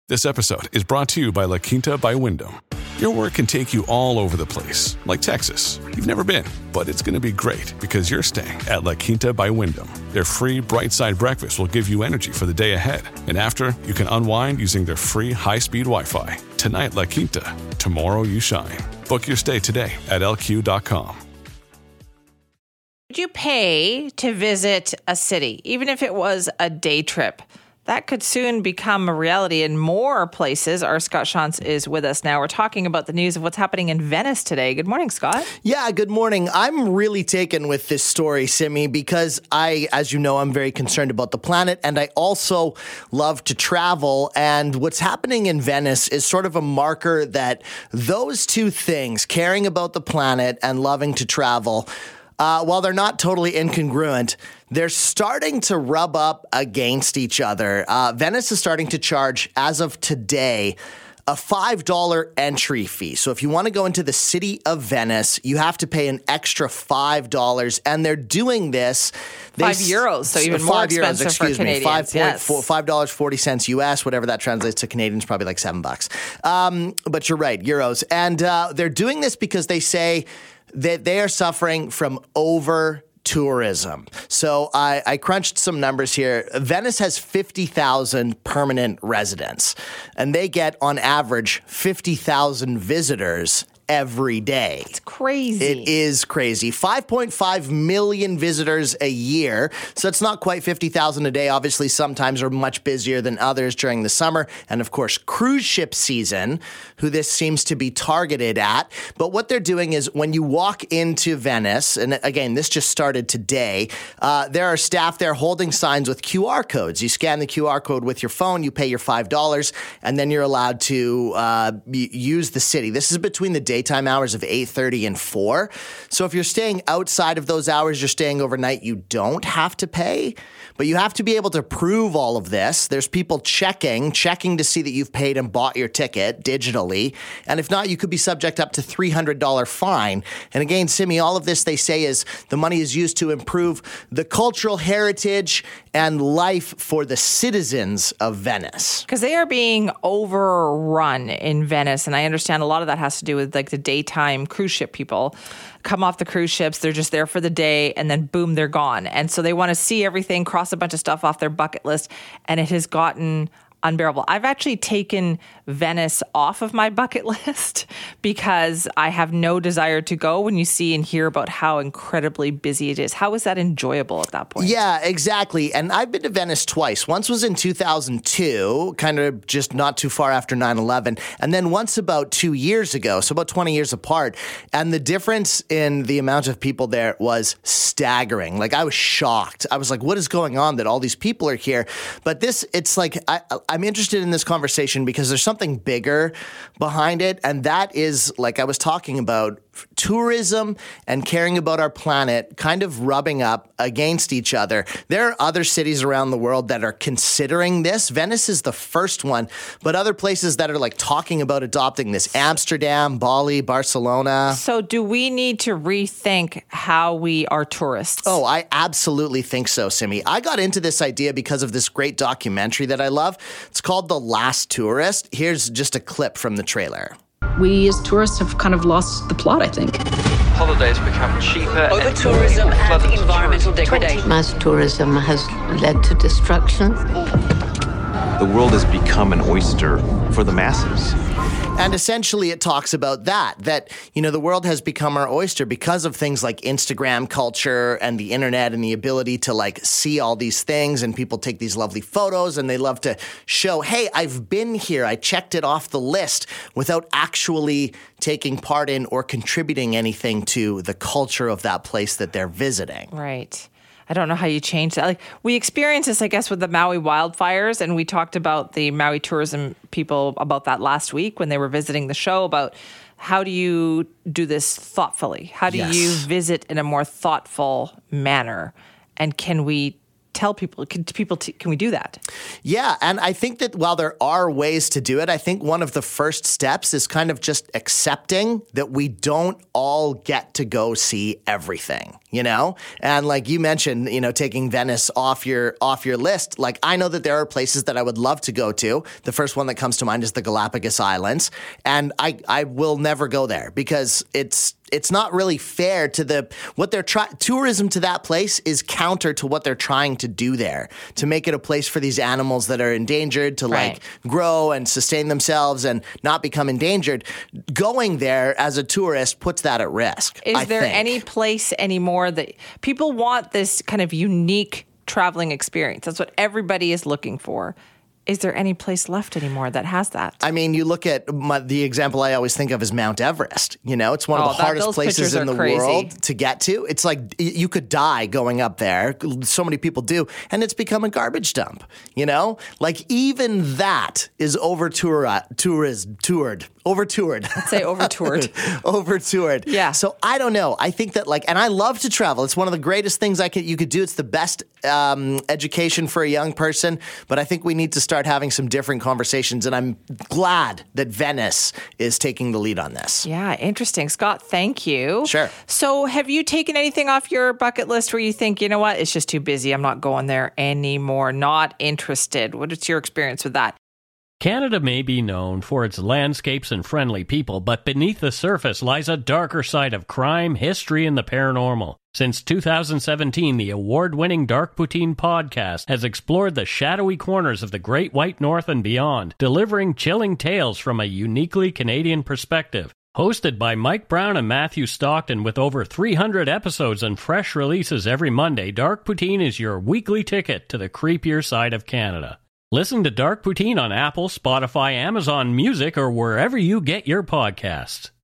This episode is brought to you by La Quinta by Wyndham. Your work can take you all over the place, like Texas. You've never been, but it's going to be great because you're staying at La Quinta by Wyndham. Their free Bright Side breakfast will give you energy for the day ahead. And after, you can unwind using their free high-speed Wi-Fi. Tonight, La Quinta. Tomorrow, you shine. Book your stay today at lq.com. Would you pay to visit a city, even if it was a day trip? That could soon become a reality in more places. Our Scott Shantz is with us now. We're talking about the news of what's happening in Venice today. Good morning, Scott. Yeah, good morning. I'm really taken with this story, Simi, because as you know, I'm very concerned about the planet, and I also love to travel. And what's happening in Venice is sort of a marker that those two things, caring about the planet and loving to travel, while they're not totally incongruent, they're starting to rub up against each other. Venice is starting to charge, as of today, a $5 entry fee. So if you want to go into the city of Venice, you have to pay an extra $5. And they're doing this. €5, so even more expensive for Canadians. $5.40 US, whatever that translates to Canadians, probably like $7. But you're right, euros. And they're doing this because they say that they are suffering from over-tourism. So I crunched some numbers here. Venice has 50,000 permanent residents, and they get, on average, 50,000 visitors every day. It's crazy. It is crazy. 5.5 million visitors a year. So it's not quite 50,000 a day. Obviously, sometimes are much busier than others during the summer. And of course, cruise ship season, who this seems to be targeted at. But what they're doing is when you walk into Venice, and again, this just started today, there are staff there holding signs with QR codes. You scan the QR code with your phone, you pay your $5, and then you're allowed to use the city. This is between the daytime hours of 8:30 and 4. So if you're staying outside of those hours, you're staying overnight, you don't have to pay, but you have to be able to prove all of this. There's people checking to see that you've paid and bought your ticket digitally. And if not, you could be subject up to $300 fine. And again, Simi, all of this, they say, is the money is used to improve the cultural heritage and life for the citizens of Venice. Because they are being overrun in Venice. And I understand a lot of that has to do with like the daytime cruise ship people come off the cruise ships. They're just there for the day and then boom, they're gone. And so they want to see everything, cross a bunch of stuff off their bucket list. And it has gotten unbearable. I've actually taken Venice off of my bucket list because I have no desire to go when you see and hear about how incredibly busy it is. How is that enjoyable at that point? Yeah, exactly. And I've been to Venice twice. Once was in 2002, kind of just not too far after 9/11. And then once about 2 years ago, so about 20 years apart. And the difference in the amount of people there was staggering. Like, I was shocked. I was like, what is going on that all these people are here? But it's like, I'm interested in this conversation because there's something bigger behind it. And that is, like I was talking about, tourism and caring about our planet kind of rubbing up against each other. There are other cities around the world that are considering this. Venice is the first one, but other places that are like talking about adopting this: Amsterdam, Bali, Barcelona. So do we need to rethink how we are tourists? Oh, I absolutely think so, Simi. I got into this idea because of this great documentary that I love. It's called The Last Tourist. Here's just a clip from the trailer. We as tourists have kind of lost the plot, I think. Holidays become cheaper. Over-tourism and environmental degradation. Mass tourism has led to destruction. The world has become an oyster for the masses. And essentially it talks about that, you know, the world has become our oyster because of things like Instagram culture and the internet and the ability to like see all these things, and people take these lovely photos and they love to show, hey, I've been here, I checked it off the list, without actually taking part in or contributing anything to the culture of that place that they're visiting. Right. I don't know how you change that. Like, we experienced this, I guess, with the Maui wildfires, and we talked about the Maui tourism people about that last week when they were visiting the show, about how do you do this thoughtfully? How do you visit in a more thoughtful manner? And can we tell people? Can we do that? Yeah, and I think that while there are ways to do it, I think one of the first steps is kind of just accepting that we don't all get to go see everything, you know? And like you mentioned, you know, taking Venice off your list, like I know that there are places that I would love to go to. The first one that comes to mind is the Galapagos Islands, and I will never go there because it's not really fair to what they're tourism to that place is counter to what they're trying to do there, to make it a place for these animals that are endangered to like grow and sustain themselves and not become endangered. Going there as a tourist puts that at risk. Is there any place anymore that people want this kind of unique traveling experience? That's what everybody is looking for. Is there any place left anymore that has that? I mean, you look at the example I always think of is Mount Everest. You know, it's one of the hardest places in the world to get to. It's like you could die going up there. So many people do. And it's become a garbage dump, you know? Like even that is over-toured. I'd say over-toured. Over-toured. Yeah. So I don't know. I think that and I love to travel. It's one of the greatest things you could do. It's the best education for a young person. But I think we need to start having some different conversations. And I'm glad that Venice is taking the lead on this. Yeah, interesting. Scott, thank you. Sure. So have you taken anything off your bucket list where you think, you know what, it's just too busy. I'm not going there anymore. Not interested. What is your experience with that? Canada may be known for its landscapes and friendly people, but beneath the surface lies a darker side of crime, history, and the paranormal. Since 2017, the award-winning Dark Poutine podcast has explored the shadowy corners of the Great White North and beyond, delivering chilling tales from a uniquely Canadian perspective. Hosted by Mike Brown and Matthew Stockton with over 300 episodes and fresh releases every Monday, Dark Poutine is your weekly ticket to the creepier side of Canada. Listen to Dark Poutine on Apple, Spotify, Amazon Music, or wherever you get your podcasts.